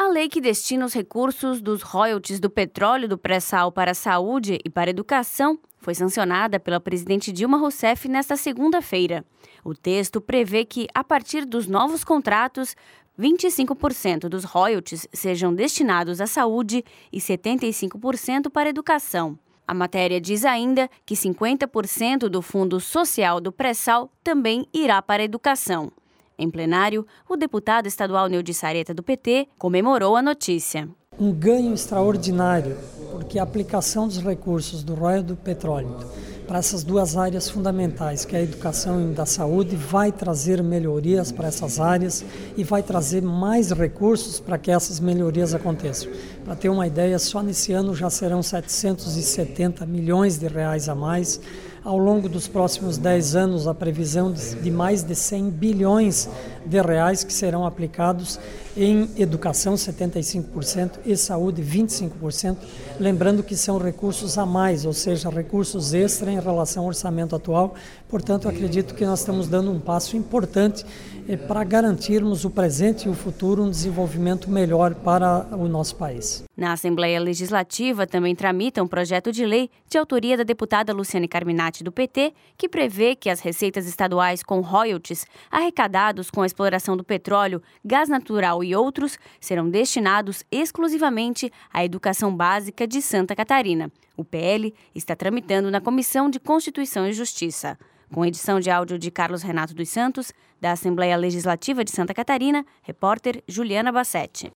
lei que destina os recursos dos royalties do petróleo do pré-sal para a saúde e para a educação foi sancionada pela presidente Dilma Rousseff nesta segunda-feira. O texto prevê que, a partir dos novos contratos, 25% dos royalties sejam destinados à saúde e 75% para a educação. A matéria diz ainda que 50% do fundo social do pré-sal também irá para a educação. Em plenário, o deputado estadual Neudi Sareta, do PT, comemorou a notícia. Um ganho extraordinário, porque a aplicação dos recursos do royalties do petróleo para essas duas áreas fundamentais, que é a educação e da saúde, vai trazer melhorias para essas áreas e vai trazer mais recursos para que essas melhorias aconteçam. Para ter uma ideia, só nesse ano já serão 770 milhões de reais a mais. Ao longo dos próximos 10 anos, a previsão de mais de 100 bilhões de reais que serão aplicados em educação, 75%, e saúde, 25%. Lembrando que são recursos a mais, ou seja, recursos extra em relação ao orçamento atual. Portanto, acredito que nós estamos dando um passo importante para garantirmos o presente e o futuro, um desenvolvimento melhor para o nosso país. Na Assembleia Legislativa também tramita um projeto de lei de autoria da deputada Luciane Carminati, do PT, que prevê que as receitas estaduais com royalties arrecadados com a exploração do petróleo, gás natural e outros serão destinados exclusivamente à educação básica de Santa Catarina. O PL está tramitando na Comissão de Constituição e Justiça. Com edição de áudio de Carlos Renato dos Santos, da Assembleia Legislativa de Santa Catarina, repórter Juliana Bassetti.